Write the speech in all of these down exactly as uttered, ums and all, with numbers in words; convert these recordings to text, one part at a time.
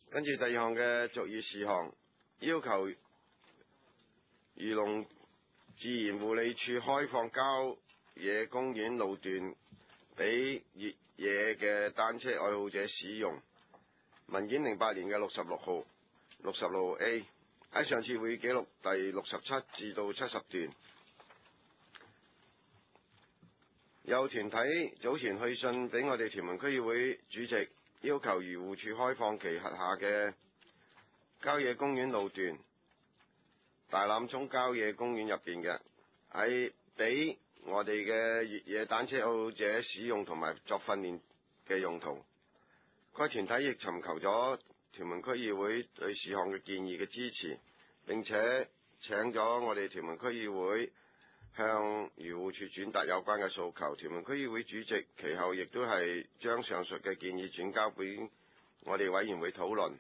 跟住第二項嘅續議事項，要求漁農自然護理署開放郊野公園路段俾越野嘅單車愛好者使用。文件零八年嘅六十六號、六十六號 A 喺上次會議記錄第六十七至到七十段。有團體早前去信俾我哋屯門區議會主席，要求漁護署開放其轄下嘅郊野公園路段，大欖涌郊野公園入邊嘅，係俾我哋嘅越野單車愛好者使用同埋作訓練嘅用途。該團體亦尋求咗屯門區議會對事項嘅建議嘅支持，並且請咗我哋屯門區議會向漁護署轉達有關嘅訴求。屯門區議會主席其後亦都係將上述嘅建議轉交俾我哋委員會討論。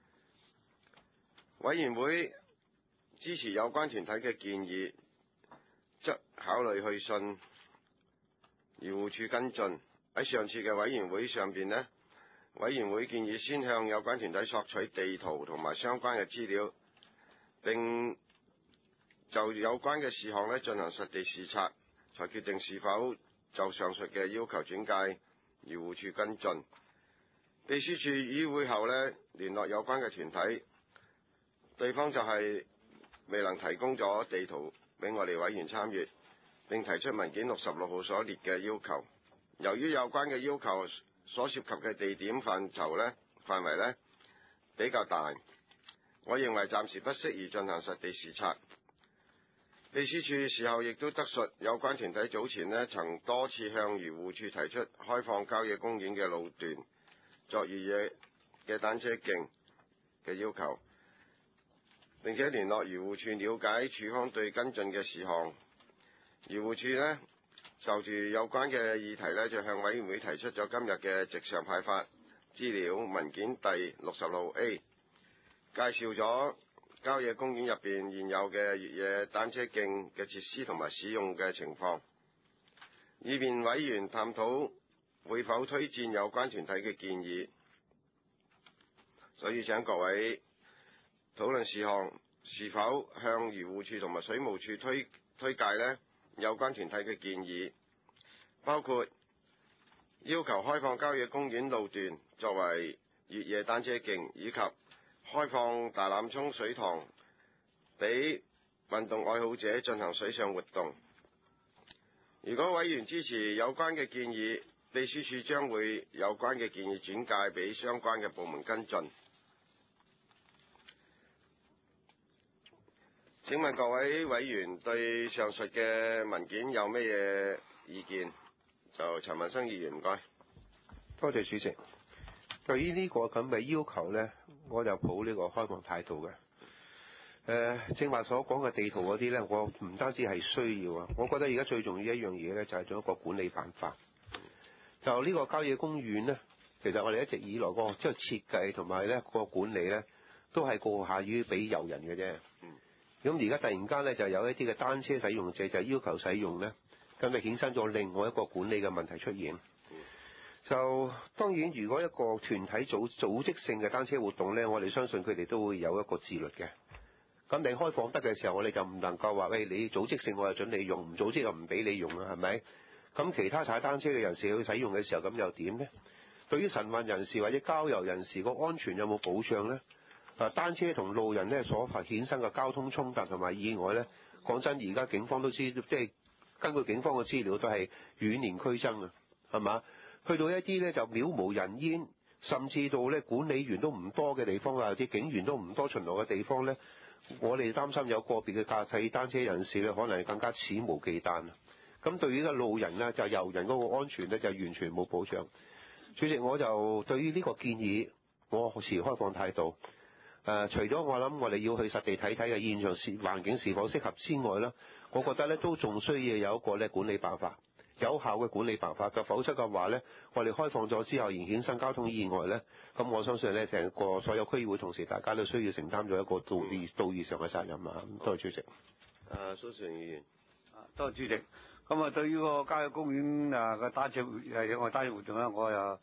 委員會支持有關團體嘅建議，則考慮去信漁護署跟進。喺上次嘅委員會上邊呢，委員會建議先向有關團體索取地圖同埋相關嘅資料，並就有關嘅事項呢進行實地視察，才決定是否就上述嘅要求轉介漁護署跟進。秘書處議會後呢聯絡有關嘅團體，對方就係未能提供咗地圖俾我哋委員參閱，並提出文件六十六號所列嘅要求。由於有關嘅要求所涉及嘅地點範疇呢範圍呢比較大，我認為暫時不適宜進行實地視察。秘書處事後亦都得述，有關團體早前呢曾多次向漁護署提出開放郊野公園嘅路段作越野嘅單車徑嘅要求，並且聯絡漁護署了解署方對跟進嘅事項。漁護署呢就住有關嘅議題呢，就向委員會提出咗今日嘅直上派發資料文件第六十六 A， 介紹咗郊野公園入邊現有嘅越野單車徑嘅設施同埋使用嘅情況，以便委員探討會否推薦有關團體嘅建議。所以請各位討論事項是否向漁護署同埋水務署推推介呢有關團體嘅建議，包括要求開放郊野公園路段作為越野單車徑，以及開放大欖涌水塘俾運動愛好者進行水上活動。如果委員支持有關嘅建議，秘書處將會有關嘅建議轉介俾相關嘅部門跟進。請問各位委員對上述嘅文件有咩嘢意見？就陳文生議員，唔該。 多謝主席。對於呢個咁嘅要求呢，我就抱呢個開放態度嘅。誒、呃，正話所講嘅地圖嗰啲呢，我唔單止係需要啊，我覺得而家最重要一樣嘢呢，就係做一個管理辦法。就呢個郊野公園呢，其實我哋一直以來個即係設計同埋呢個管理呢，都係過下於俾遊人嘅啫。咁而家突然間呢，就有一啲嘅單車使用者就要求使用呢，咁就衍生咗另外一個管理嘅問題出現。就當然，如果一個團體組組織性嘅單車活動呢，我哋相信佢哋都會有一個自律嘅。咁你開放得嘅時候，我哋就唔能夠話喂，你組織性我就準你用，唔組織就唔俾你用啦，係咪？咁其他踩單車嘅人士去使用嘅時候，咁又點呢？對於晨運人士或者郊遊人士個安全有冇保障呢？啊，單車同路人呢所發衍生嘅交通衝突同埋意外呢，講真，而家警方都知，即係根據警方嘅資料都係與年俱增啊，係嘛？去到一啲呢就渺無人煙，甚至到呢管理員都唔多嘅地方啊，或者警員都唔多巡邏嘅地方呢，我哋擔心有個別嘅駕駛單車人士呢，可能係更加肆無忌憚啊。咁對於個路人呢，就遊人嗰個安全呢，就完全冇保障。主席，我就對於呢個建議，我持開放態度。誒、呃，除咗我諗我哋要去實地睇睇嘅現場是環境是否適合之外呢，我覺得呢都仲需要有一個呢管理辦法，有效嘅管理辦法。就否則嘅話呢，我哋開放咗之後而衍生交通意外呢，咁我相信呢，成個所有區議會同事大家都需要承擔咗一個道義道義上嘅責任啊。多謝主席。 誒，蘇成議員。 啊，多謝主席。咁啊，對於個郊野公園啊嘅單車誒野外單車活動咧，我又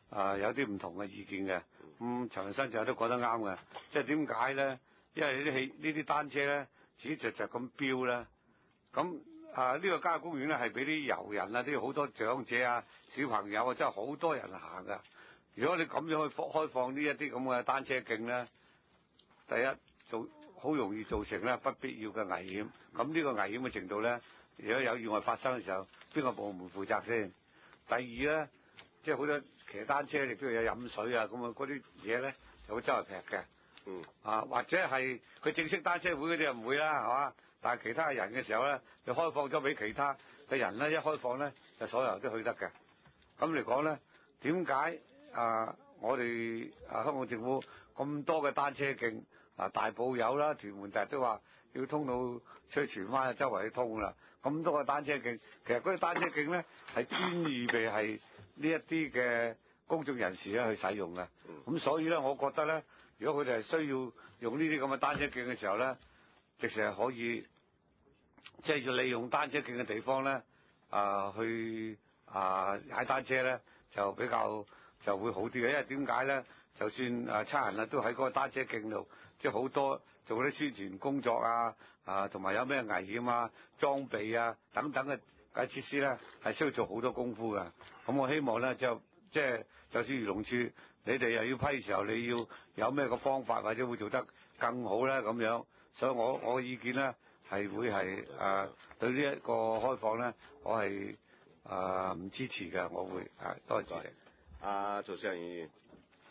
啊有啲唔同嘅意見嘅。咁陳文生就都講得啱嘅，即係點解咧？因為呢啲汽呢啲單車咧，自己直直咁飆咧，咁啊呢個郊野公園咧係俾啲遊人啊，啲好多長者啊、小朋友啊，真係好多人行噶。如果你咁樣去開放呢一啲咁嘅單車徑咧，第一做好容易造成咧不必要嘅危險。咁呢個危險嘅程度咧，如果有意外發生嘅時候，邊個部門負責先？第二咧，即係好多騎單車亦都有飲水啊，咁啊嗰啲嘢咧就會周圍劈嘅。 嗯。 啊，或者係佢正式單車會嗰啲又唔會啦，係嘛？但係其他人嘅時候咧，就開放咗俾其他嘅人咧，一開放咧就所有人都去得嘅。咁嚟講咧，點解啊我哋啊香港政府咁多嘅單車徑啊大埔有啦，屯門日都話要通到出去荃灣啊，周圍去通啦。咁多個單車徑，其實嗰啲單車徑咧係專預備係呢一啲嘅公眾人士咧去使用嘅。咁、嗯、所以咧，我覺得咧，如果佢哋係需要用呢啲咁嘅單車徑嘅時候咧，直情係可以即係要利用單車徑嘅地方咧啊去啊踩單車咧就比較就會好啲嘅，因為點解咧？就算啊差人啊都喺嗰個單車徑度，即係好多做啲宣傳工作啊啊，同埋有咩危險啊、裝備啊等等嘅嘅設施咧，係需要做好多功夫㗎。咁我希望咧就即係就算漁農處你哋又要批嘅時候，你要有咩個方法或者會做得更好咧咁樣。所以我我嘅意見咧係會係誒、啊、對呢一個開放咧，我係誒唔支持嘅，我會啊多謝。 阿曹志恒議員。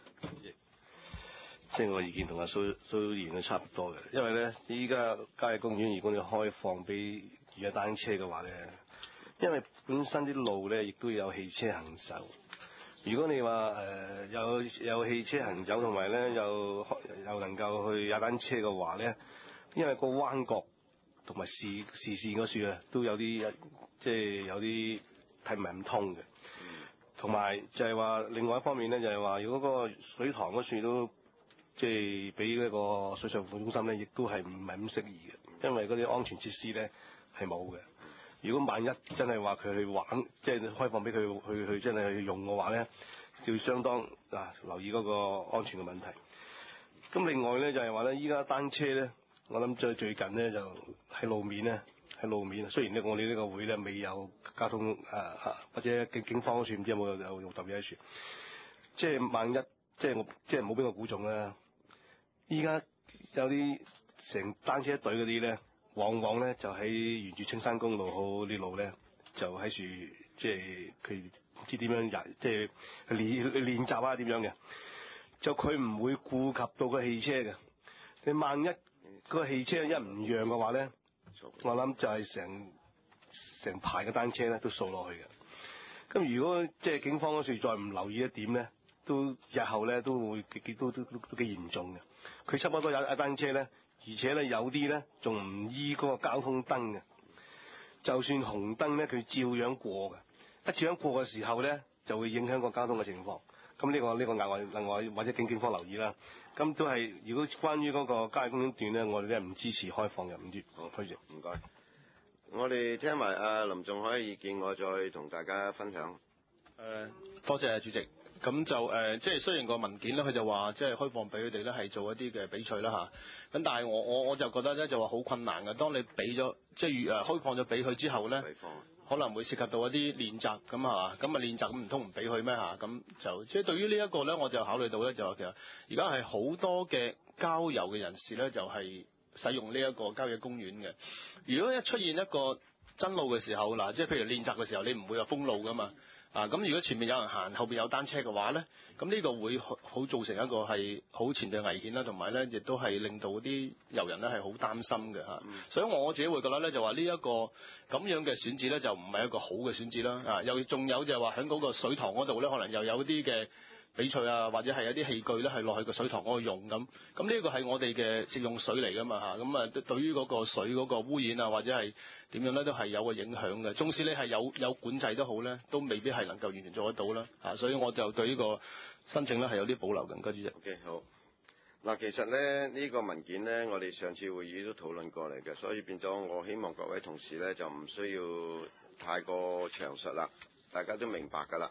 即係我意見同阿蘇蘇議員都差唔多嘅，因為咧依家郊野公園如果你開放俾而家單車嘅話咧，因為本身啲路咧亦都有汽車行走。如果你話誒、呃、有有汽車行走同埋咧又又能夠去踩單車嘅話咧，因為個彎角同埋視視線嗰處啊都有啲即係有啲睇唔係咁通嘅。同埋就係話另外一方面咧，就係話如果嗰個水塘嗰處都即係俾嗰個水上服務中心咧，亦都係唔係咁適宜嘅，因為嗰啲安全設施咧係冇嘅。如果萬一真係話佢去玩，即係開放俾佢去去真係去用嘅話咧，就要相當啊留意嗰個安全嘅問題。咁另外咧就係話咧，依家單車咧，我諗最最近咧就喺路面咧。喺路面，雖然咧我哋呢個會咧未有交通誒、啊、或者警警方嗰處唔知有冇有用特別喺處，即係萬一即係我即係冇俾我估中啦。依家有啲成單車隊嗰啲咧，往往咧就喺沿住青山公路好啲路咧，就喺處即係佢唔知點樣人即係練練習啊點樣嘅，就佢唔會顧及到個汽車嘅。你萬一個汽車一唔讓嘅話咧，我諗就係成成排嘅單車咧都掃落去嘅。咁如果即係警方嗰處再唔留意一點咧，都日後咧都會幾都都都都幾嚴重嘅。佢差唔多有一單車咧，而且咧有啲咧仲唔依嗰個交通燈嘅，就算紅燈咧佢照樣過嘅。一照樣過嘅時候咧，就會影響個交通嘅情況。咁呢、這個呢、這個額外另外或者警警方留意啦。咁都係如果關於嗰個郊野公園段咧，我哋咧唔支持開放嘅，唔知好推謝。 唔該。我哋聽埋阿林仲海嘅意見，我再同大家分享。 誒、呃，多謝主席。咁就誒、呃，即係雖然個文件咧，佢就話即係開放俾佢哋咧係做一啲嘅比賽啦嚇。咁但係我我我就覺得咧就話好困難嘅。當你俾咗即係誒開放咗俾佢之後咧，可能會涉及到一啲練習咁係嘛？咁啊練習咁唔通唔俾佢咩嚇？咁就即係對於呢一個咧，我就考慮到咧就話其實而家係好多嘅郊遊嘅人士咧，就係、是、使用呢一個郊野公園嘅。如果一出現一個真路嘅時候，嗱，即係譬如練習嘅時候，你唔會有封路噶嘛。啊，咁如果前面有人行，後邊有單車嘅話咧，咁呢個會好，好造成一個係好潛在危險啦，同埋咧亦都係令到啲遊人咧係好擔心嘅嚇。嗯、所以我自己會覺得咧，就話呢一個咁樣嘅選址咧，就唔係一個好嘅選址啦。啊，又仲有就係話喺嗰個水塘嗰度咧，可能又有啲嘅比賽啊，或者係有啲器具咧係落去個水塘嗰度用咁。咁呢個係我哋嘅食用水嚟噶嘛嚇。咁啊，對於嗰個水嗰個污染啊，或者係點樣咧，都係有個影響嘅。縱使你係有有管制都好咧，都未必係能夠完全做得到啦。啊，所以我就對呢個申請咧係有啲保留嘅。多謝主席。 OK， 好。嗱，其實咧呢、呢個文件咧，我哋上次會議都討論過嚟嘅，所以變咗我希望各位同事咧就唔需要太過詳述啦，大家都明白㗎啦。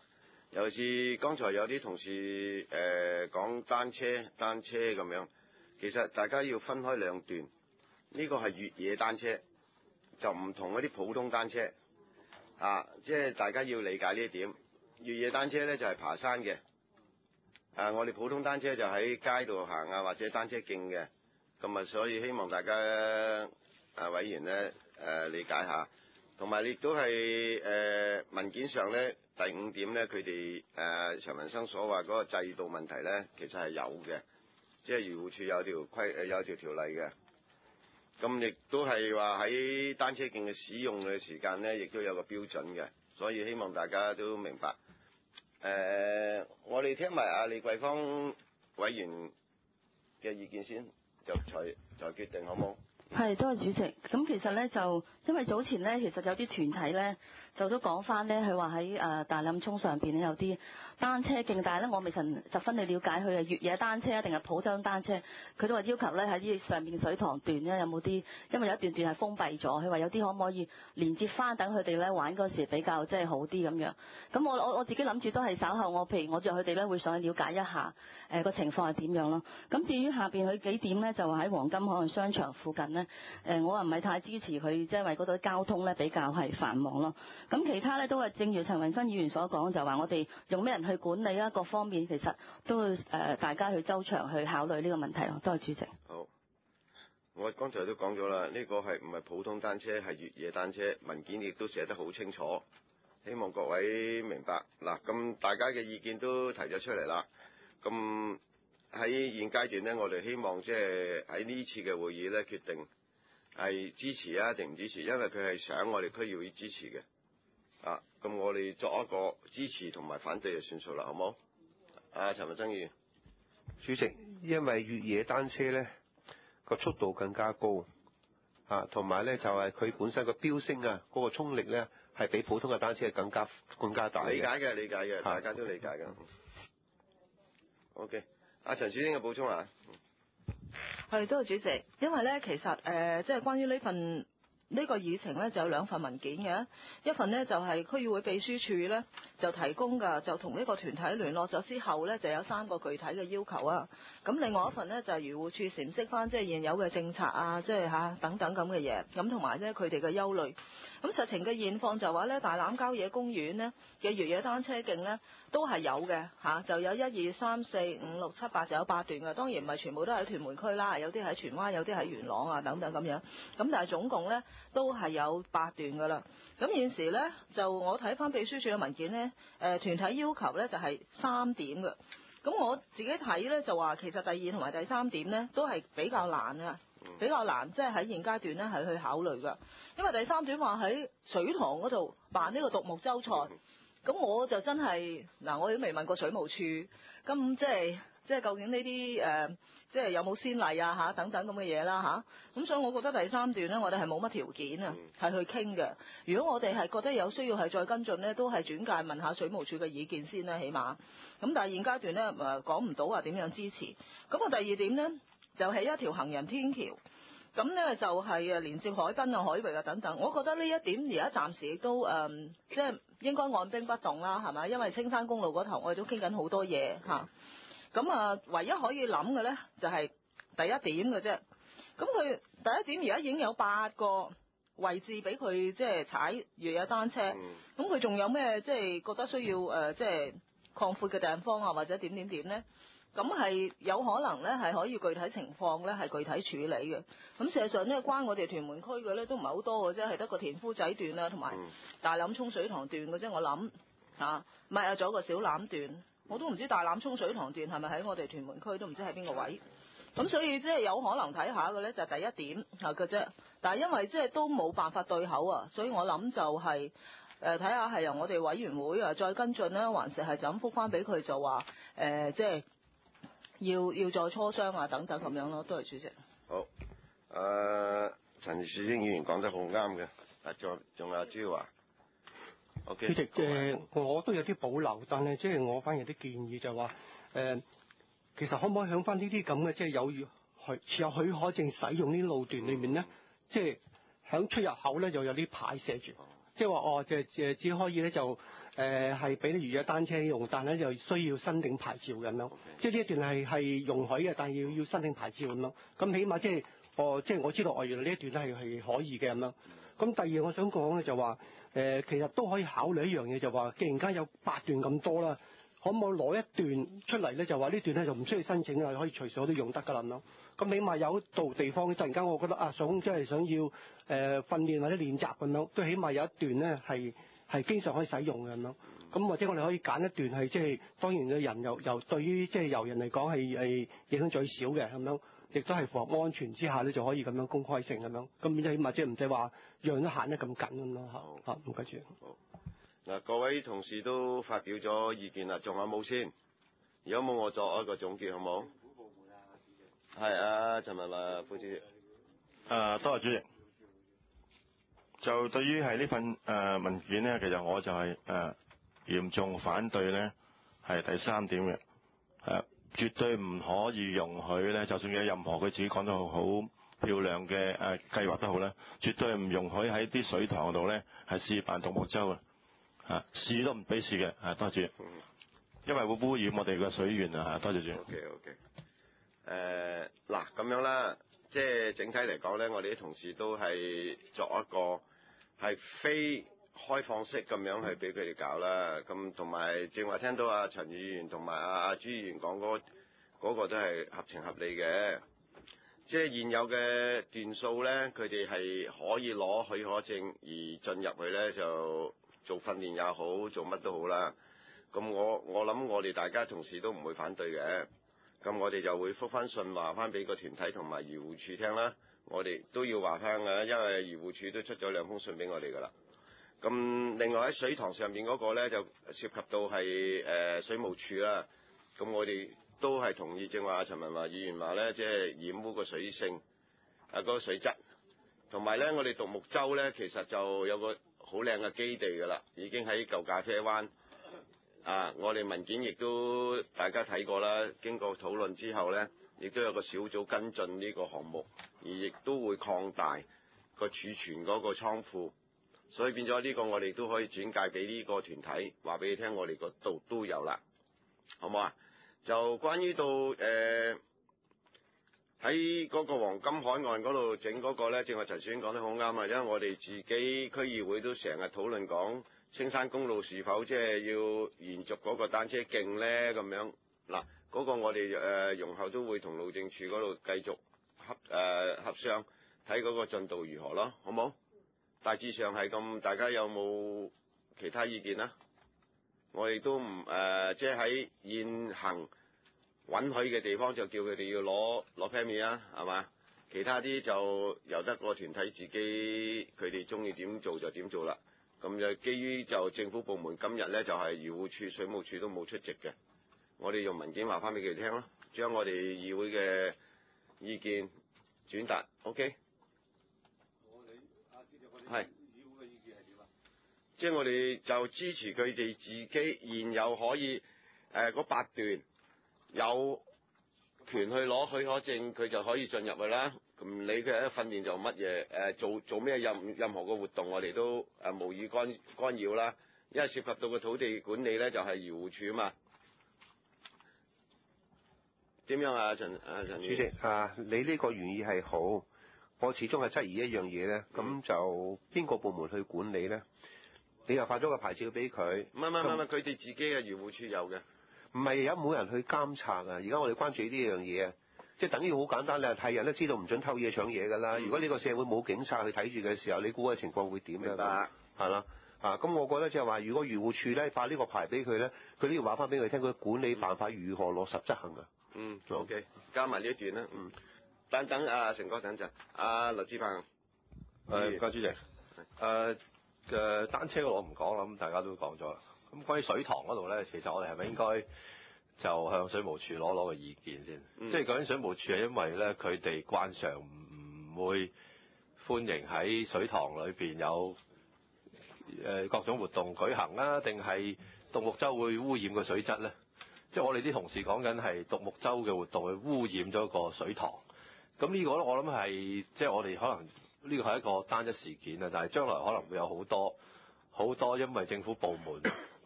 尤其是剛才有啲同事誒、呃、講單車單車咁樣，其實大家要分開兩段，呢、這個係越野單車，就唔同嗰啲普通單車啊，即係大家要理解呢一點。越野單車咧就係、是、爬山嘅，啊，我哋普通單車就喺街度行啊，或者單車徑嘅，咁啊，所以希望大家啊委員咧誒、呃、理解下，同埋亦都係誒、呃、文件上咧第五點咧，佢哋誒陳文生所話嗰個制度問題咧，其實係有嘅，即係漁護署有條規誒有條條例嘅，咁亦都係話喺單車徑嘅使用嘅時間咧，亦都有個標準嘅，所以希望大家都明白。誒、呃，我哋聽埋阿李桂芳委員嘅意見先，就再再決定好冇？ 係，多謝主席。咁其實咧就因為早前咧，其實有啲團體咧就都講翻咧，佢話喺誒大欖涌上邊咧有啲單車徑，但係咧我未曾十分去了解佢係越野單車啊定係普通單車。佢都話要求咧喺啲上面水塘段咧有冇啲，因為有一段段係封閉咗，佢話有啲可唔可以連接翻，等佢哋咧玩嗰時比較即係好啲咁樣。咁我我我自己諗住都係稍後我譬如我約佢哋咧會上去了解一下誒個、呃、情況係點樣咯。咁至於下邊佢幾點咧，就話喺黃金海岸商場附近咧。誒，我又唔係太支持佢，即係為嗰度交通咧比較係繁忙咯。咁其他咧都係正如陳雲新議員所講，就話我哋用咩人去管理啦，各方面其實都會誒大家去周詳去考慮呢個問題咯。多謝主席。 好，我剛才都講咗啦，呢個係唔係普通單車，係越野單車，文件亦都寫得好清楚，希望各位明白。嗱，咁大家嘅意見都提咗出嚟啦。咁喺現階段咧，我哋希望即係喺呢次嘅會議咧決定。係支持啊定唔支持？因為佢係想我哋區議會支持嘅，啊，咁我哋作一個支持同埋反對就算數啦，好冇？啊，陳文生議員， 主席，因為越野單車咧個速度更加高，啊，同埋咧就係、是、佢本身個飆升啊，嗰、那個衝力咧係比普通嘅單車更加更加大嘅。 理解嘅，理解嘅，大家都理解嘅。OK， 阿陳小英嘅補充啊。 係，多謝主席。因為咧，其實誒、呃，即係關於呢份呢、呢個議程咧，就有兩份文件嘅。一份呢，就係、是、區議會秘書處咧就提供㗎，就同呢個團體聯絡咗之後咧，就有三個具體嘅要求啊。咁另外一份呢，就係、是、漁護處闡釋翻即係現有嘅政策啊，即係嚇等等咁嘅嘢。咁同埋咧佢哋嘅憂慮。咁實情嘅現況就話咧，大欖郊野公園呢嘅越野單車徑呢都係有嘅嚇，就有一二三四五六七八就有八段嘅，當然唔係全部都喺屯門區啦，有啲喺荃灣，有啲喺元朗啊等等咁樣。咁但係總共呢都係有八段㗎啦。咁現時呢，就我睇翻秘書處嘅文件呢，誒團體要求呢就係三點嘅。咁我自己睇呢，就話其實第二同埋第三點呢都係比較難啊。比較難，即係喺現階段咧係去考慮㗎，因為第三點話喺水塘嗰度辦呢個獨木舟賽，咁我就真係嗱，我都未問過水務處，咁即係即係究竟呢啲誒，即係有冇先例啊嚇等等咁嘅嘢啦嚇，咁所以我覺得第三段咧，我哋係冇乜條件啊，係去傾嘅。如果我哋係覺得有需要係再跟進咧，都係轉介問下水務處嘅意見先啦，起碼。咁但係現階段咧誒講唔到話點樣支持。咁我第二點咧。就係一條行人天橋，咁呢就係誒連接海濱啊、海域啊等等。我覺得呢一點而家暫時亦都誒、嗯，即係應該按兵不動啦，係咪？因為青山公路嗰頭我哋都傾緊好多嘢嚇。咁啊，唯一可以諗嘅呢，就係、是、第一點嘅啫。咁佢第一點而家已經有八個位置俾佢即係踩越野單車，咁佢仲有咩即係覺得需要誒、呃、即係擴闊嘅地方啊，或者點點點呢？咁係有可能咧，係可以具體情況咧，係具體處理嘅。咁事實上呢，關我哋屯門區嘅咧都唔係好多嘅啫，係得個田夫仔段啦，同埋大欖涌水塘段嘅啫。我諗嚇，唔係啊，仲有個小欖段，我都唔知大欖涌水塘段係咪喺我哋屯門區，都唔知喺邊個位。咁所以即係有可能睇下嘅咧，就係第一點係嘅啫。但係因為即係都冇辦法對口啊，所以我諗就係誒睇下係由我哋委員會啊再跟進啦，還是係就咁覆翻俾佢就話誒即係。要要再磋商啊，等等咁樣咯，多謝主席。 好，誒、呃，陳樹英議員講得好啱嘅，啊，仲仲有朱華。OK。主席，誒、 呃，我都有啲保留，但係即係我反而有啲建議就話，誒、呃，其實可唔可以響翻呢啲咁嘅，即係有許持有許可證使用呢啲路段裏面咧，即係響出入口咧又有啲牌寫住，即係話哦，即係誒只可以咧就。 誒係俾啲越野單車用，但係咧就需要申領牌照咁樣。即係呢一段係係容許嘅，但係要要申領牌照咁樣。咁起碼即係哦，即係我知道哦，原來呢一段咧係係可以嘅咁樣。咁第二我想講咧就話誒、呃，其實都可以考慮一樣嘢，就話既然而家有八段咁多啦，可唔可以攞一段出嚟咧？就話呢段咧就唔需要申請啦，可以隨時我都用得㗎啦咁樣。咁起碼有一度地方突然間我覺得啊，想即係想要誒、呃、訓練或者練習咁樣，都起碼有一段咧係係經常可以使用嘅咁樣。咁或者我哋可以揀一段係即係當然嘅人又又對於即係遊人嚟講係係影響最少嘅咁樣，亦都係符合安全之下咧就可以咁樣公開性咁樣。咁變咗起碼即係唔使話樣都限得咁緊咁咯嚇嚇。唔該住。 好嗱，各位同事都發表咗意見啦，仲有冇先？如果冇，我作一個總結好冇？係啊，陳文華副主席。 誒，多謝主席。就對於係呢份誒、呃、文件咧，其實我就係、是、誒、呃、嚴重反對咧，係第三點嘅。誒、呃，絕對唔可以容許咧，就算有任何佢自己講得好好漂亮嘅誒、呃、計劃都好咧，絕對唔容許喺啲水塘度咧係試辦獨木舟嘅。啊，試都唔俾試嘅。啊，多謝主席。因為會污染我哋嘅水源啊！多謝主席。 OK OK。誒嗱咁樣啦，即係整體嚟講咧，我哋啲同事都係作一個係非開放式咁樣去俾佢哋搞啦。咁同埋正話聽到阿陳議員同埋阿阿朱議員講嗰嗰個都係合情合理嘅。即係現有嘅段數咧，佢哋係可以攞許可證而進入去咧，就做訓練也好，做乜都好啦。咁我我諗我哋大家同事都唔會反對嘅，咁我哋就會覆翻信話翻俾個團體同埋漁護署聽啦。我哋都要話翻嘅，因為漁護署都出咗兩封信俾我哋噶啦。咁另外喺水塘上面嗰個咧就涉及到係誒、呃、水務署啦。咁我哋都係同意正話陳文華議員話咧，即係染污個水性啊嗰個水質，同埋咧我哋獨木舟咧其實就有個好靚嘅基地噶啦，已經喺舊咖啡灣。啊！我哋文件亦都大家睇過啦，經過討論之後呢，亦都有個小組跟進呢個項目，而亦都會擴大個儲存嗰個倉庫，所以變咗呢個我哋都可以轉介俾呢個團體，話俾你聽，我哋個度都有啦，好唔好啊？就關於到誒喺嗰個黃金海岸嗰度整嗰個呢，正話陳小英講得好啱啊，因為我哋自己區議會都成日討論講。青山公路是否即係要延續嗰個單車徑咧？咁樣嗱，嗰、那個我哋誒容後都會同路政署嗰度繼續合誒、呃、合商，睇嗰個進度如何咯，好冇？大致上係咁，大家有冇其他意見啊？我哋都唔誒，即係喺現行允許嘅地方就叫佢哋要攞攞 permit 啊，係嘛？其他啲就由得個團體自己，佢哋中意點做就點做啦。咁就基於就政府部門今日咧就係漁護署、水務署都冇出席嘅，我哋用文件話翻俾佢哋聽咯，將我哋議會嘅意見轉達 ，OK？ 我哋阿司長，我哋係議會嘅意見係點啊？即係我哋就支持佢哋自己現有可以誒嗰、呃、八段有權去攞許可證，佢就可以進入去啦。唔理佢喺訓練做乜嘢，誒做做咩任任何個活動，我哋都誒無意干干擾啦。因為涉及到個土地管理咧，就係漁護署啊嘛。點樣啊，陳啊陳主席啊，你呢個原意係好，我始終係質疑一樣嘢咧。咁、嗯、就邊個部門去管理咧？你又發咗個牌照俾佢？ 唔係唔係唔係，佢哋自己嘅漁護署有嘅。 唔係有冇人去監察啊？而家我哋關注呢樣嘢啊！即係等於好簡單，你係人都知道唔准偷嘢搶嘢㗎啦。嗯、如果呢個社會冇警察去睇住嘅時候，你估嘅情況會點樣？係啦，啊咁，我覺得即係話，如果漁護署咧發呢個牌俾佢咧，佢都要話翻俾佢聽，佢管理辦法如何落實執行㗎。 嗯 ，OK，加埋呢一段啦。嗯，等等啊，成哥等陣。阿劉志鵬， 誒唔該主席。誒嘅、呃、單車我唔講啦，咁大家都講咗啦。咁關於水塘嗰度咧，其實我哋係咪應該就向水務署攞攞個意見先？嗯、即係究竟水務署係因為咧佢哋慣常唔會歡迎喺水塘裏邊有誒各種活動舉行啦，定係獨木舟會污染個水質咧？即係我哋啲同事講緊係獨木舟嘅活動會污染咗個水塘。咁呢個咧我諗係即係我哋可能呢個係一個單一事件啊，但係將來可能會有好多好多因為政府部門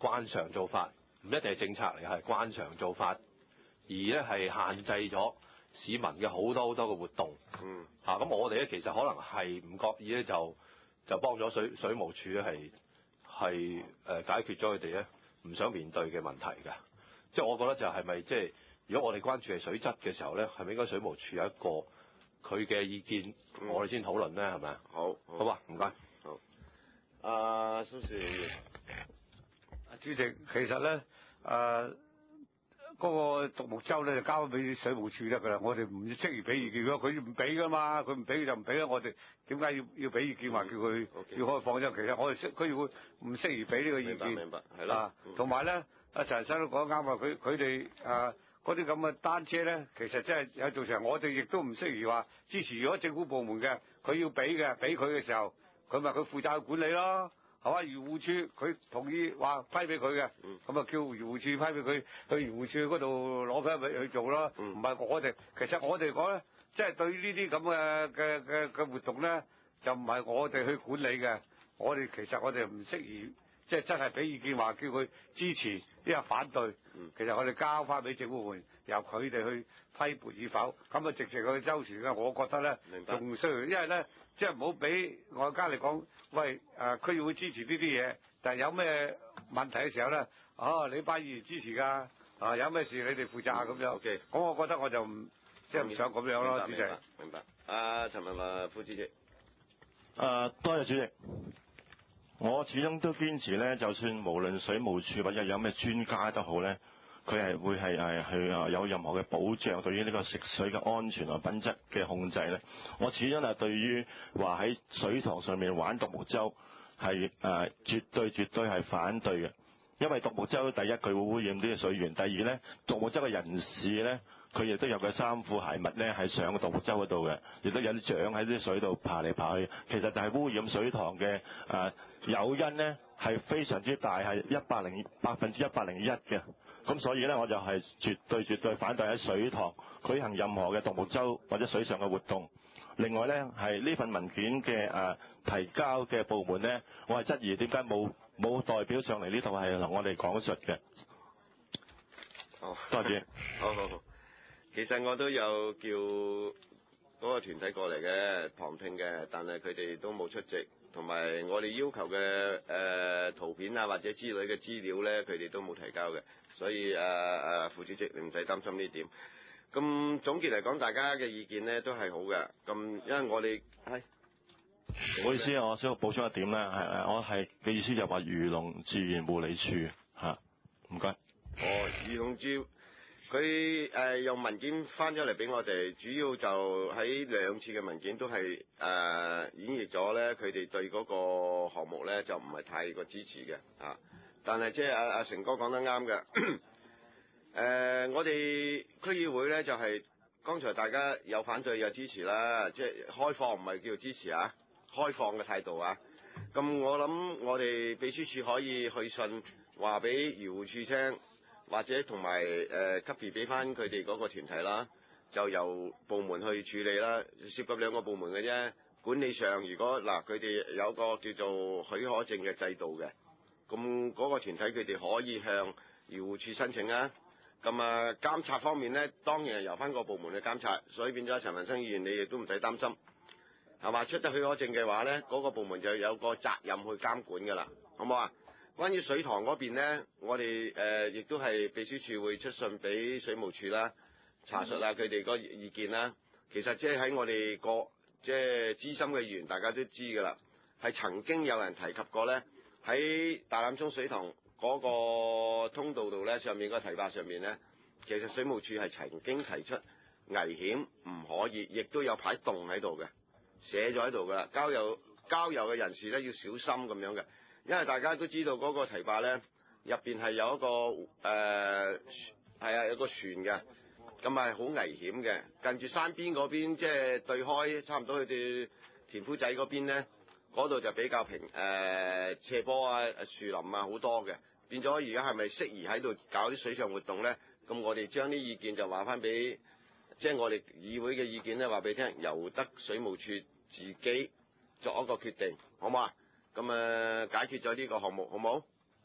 慣常做法，唔一定係政策嚟，係慣常做法，而咧係限制咗市民嘅好多好多嘅活動。 嗯。 嚇、咁我哋咧其實可能係唔覺意咧就就幫咗水水務署咧係係誒解決咗佢哋咧唔想面對嘅問題㗎。即係我覺得就係咪即係如果我哋關注係水質嘅時候咧，係咪應該水務署有一個佢嘅意見， 嗯、 我哋先討論咧，係咪啊？ 好， 好啊，唔該。 好。阿蘇士， 主席，其實咧誒嗰個獨木舟咧就交俾水務署得㗎啦，我哋唔適宜俾意見，如果佢唔俾㗎嘛，佢唔俾就唔俾啦，我哋點解要要俾意見話叫佢要開放啫？其實我哋適佢會唔適宜俾呢個意見？ 明白，明白，係啦。 同埋咧，阿陳生都講得啱啊，佢佢哋誒嗰啲咁嘅單車咧，其實真係有做成，我哋亦都唔適宜話支持。如果政府部門嘅佢要俾嘅，俾佢嘅時候，佢咪佢負責去管理咯。係嘛？漁護署佢同意話批俾佢嘅，咁啊叫漁護署批俾佢去漁護署嗰度攞批俾去做咯。唔係我哋，其實我哋講咧，即係對呢啲咁嘅嘅嘅嘅活動咧，就唔係我哋去管理嘅。我哋其實我哋唔適宜，即係真係俾意見話叫佢支持，一係反對。其實我哋交翻俾政府部門，由佢哋去批撥與否。咁啊，直情去周旋咧，我覺得咧仲需要，因為咧即係唔好俾外家嚟講。喂，誒區議會支持呢啲嘢，但係有咩問題嘅時候咧，哦、啊，你班議員支持㗎，啊有咩事你哋負責咁樣。 OK， 咁我覺得我就唔即係唔想咁樣咯，主席。 明白，明白。阿陳文華副主席。 誒、呃，多謝主席。我始終都堅持咧，就算無論水務署或者有咩專家都好咧，佢係會係係去誒有任何嘅保障對於呢個食水嘅安全同品質嘅控制咧。我始終係對於話喺水塘上面玩獨木舟係誒、呃、絕對絕對係反對嘅，因為獨木舟第一佢會污染啲水源，第二咧獨木舟嘅人士咧佢亦都有個衫褲鞋襪咧係上個獨木舟嗰度嘅，亦都有啲槳喺啲水度爬嚟爬去，其實就係污染水塘嘅誒誘因咧係非常之大，係一百零百分之一百零一嘅。咁所以咧，我就係絕對絕對反對喺水塘舉行任何嘅獨木舟或者水上嘅活動。另外咧，係呢份文件嘅誒、呃、提交嘅部門咧，我係質疑點解冇冇代表上嚟呢度係同我哋講述嘅。 好， 多謝。 好好好，其實我都有叫嗰個團體過嚟嘅旁聽嘅，但係佢哋都冇出席。同埋我哋要求嘅誒、呃、圖片啊或者之類嘅資料咧，佢哋都冇提交嘅，所以誒誒、呃、副主席你唔使擔心呢點。咁總結嚟講，大家嘅意見咧都係好嘅。咁因為我哋係， 唔好意思啊，我想補充一點咧，係我係嘅意思就話漁農自然護理處嚇，唔該。 哦，漁農處。佢誒、呃、用文件翻咗嚟俾我哋，主要就喺兩次嘅文件都係誒、呃、演繹咗咧，佢哋對嗰個項目咧就唔係太過支持嘅啊。但係即係阿阿成哥講得啱嘅，誒、呃、我哋區議會咧就係、是、剛才大家有反對有支持啦，即、就、係、是、開放唔係叫做支持啊，開放嘅態度啊。咁我諗我哋秘書處可以去信話俾漁護處聽。或者同埋誒 copy 俾翻佢哋嗰個團體啦，就由部門去處理啦，涉及兩個部門嘅啫。管理上，如果嗱佢哋有個叫做許可證嘅制度嘅，咁嗰個團體佢哋可以向漁護處申請啊。咁啊監察方面咧，當然係由翻個部門去監察，所以變咗陳文生議員你亦都唔使擔心，係嘛？出得許可證嘅話咧，嗰個部門就有個責任去監管㗎啦，好唔好啊？關於水塘嗰邊咧，我哋誒亦都係秘書處會出信俾水務署啦，查實下佢哋個意見啦。其實即係喺我哋個即係資深嘅議員，大家都知㗎啦，係曾經有人提及過咧，喺大欖涌水塘嗰個通道度咧，上面個堤壩上面咧，其實水務署係曾經提出危險唔可以，亦都有排洞喺度嘅，寫咗喺度㗎啦。郊遊郊遊嘅人士咧要小心咁樣嘅。因為大家都知道嗰個堤壩咧，入邊係有一個誒係、呃、啊有個船嘅，咁係好危險嘅。近住山邊嗰邊，即係對開差唔多佢哋田夫仔嗰邊咧，嗰度就比較平誒、呃、斜坡啊、樹林啊好多嘅。變咗而家係咪適宜喺度搞啲水上活動咧？咁我哋將啲意見就話翻俾，即係我哋議會嘅意見咧，話俾你聽，由得水務署自己作一個決定，好唔好啊？咁誒解決咗呢個項目，好唔好？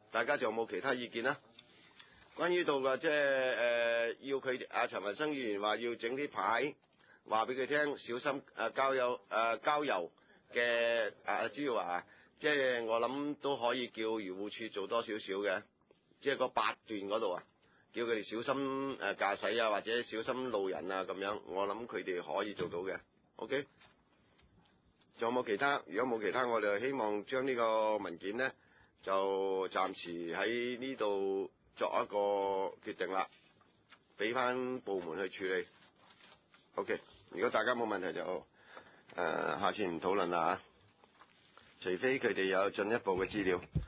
大家仲有冇其他意見啦？關於到嘅即係誒要佢阿陳文生議員話要整啲牌，話俾佢聽小心誒郊遊誒郊遊嘅誒主要話，即係我諗都可以叫漁護署做多少少嘅，即係個八段嗰度啊，叫佢哋小心誒駕駛啊，或者小心路人啊咁樣，我諗佢哋可以做到嘅。OK， 仲有冇其他？如果冇其他，我哋希望將呢個文件咧就暫時喺呢度作一個決定啦，俾翻部門去處理。OK， 如果大家冇問題就誒、呃、下次唔討論啦嚇，除非佢哋有進一步嘅資料。